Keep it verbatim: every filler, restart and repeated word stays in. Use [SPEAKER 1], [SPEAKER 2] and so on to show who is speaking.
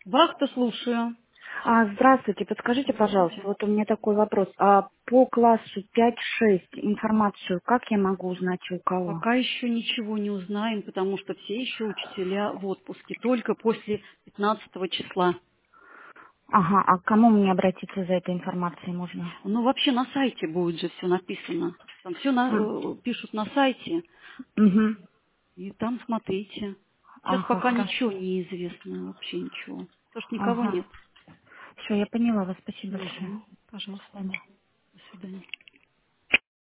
[SPEAKER 1] Вахта, слушаю.
[SPEAKER 2] А, здравствуйте, подскажите, пожалуйста,
[SPEAKER 1] Здравствуйте.
[SPEAKER 2] вот у меня такой вопрос. А по классу пять-шесть информацию как я могу узнать и у кого?
[SPEAKER 1] Пока еще ничего не узнаем, потому что все еще учителя в отпуске, только после пятнадцатого числа.
[SPEAKER 2] Ага, а к кому мне обратиться за этой информацией можно?
[SPEAKER 1] Ну, вообще на сайте будет же все написано. Там все пишут на сайте,
[SPEAKER 2] Угу.
[SPEAKER 1] и там смотрите. Сейчас
[SPEAKER 2] Ага,
[SPEAKER 1] пока
[SPEAKER 2] хорошо.
[SPEAKER 1] ничего не известно, вообще ничего. Потому что никого
[SPEAKER 2] Ага.
[SPEAKER 1] нет.
[SPEAKER 2] Все, я поняла вас. Спасибо большое.
[SPEAKER 1] Мгм.
[SPEAKER 2] До
[SPEAKER 1] Пожалуйста.
[SPEAKER 2] свидания.
[SPEAKER 1] До свидания.